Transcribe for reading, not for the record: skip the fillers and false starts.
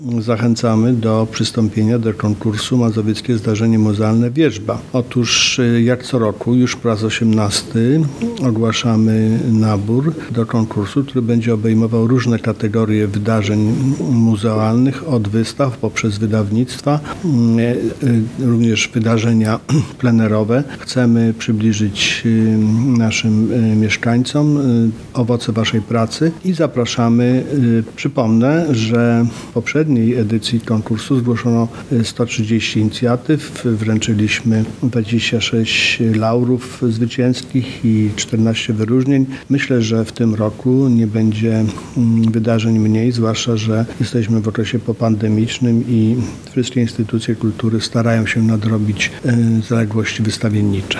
Zachęcamy do przystąpienia do konkursu Mazowieckie Zdarzenie Muzealne Wierzba. Otóż jak co roku, już po raz 18 ogłaszamy nabór do konkursu, który będzie obejmował różne kategorie wydarzeń muzealnych, od wystaw poprzez wydawnictwa, również wydarzenia plenerowe. Chcemy przybliżyć naszym mieszkańcom owoce Waszej pracy i zapraszamy. Przypomnę, że w poprzedniej edycji konkursu zgłoszono 130 inicjatyw, wręczyliśmy 26 laurów zwycięskich i 14 wyróżnień. Myślę, że w tym roku nie będzie wydarzeń mniej, zwłaszcza że jesteśmy w okresie popandemicznym i wszystkie instytucje kultury starają się nadrobić zaległości wystawiennicze.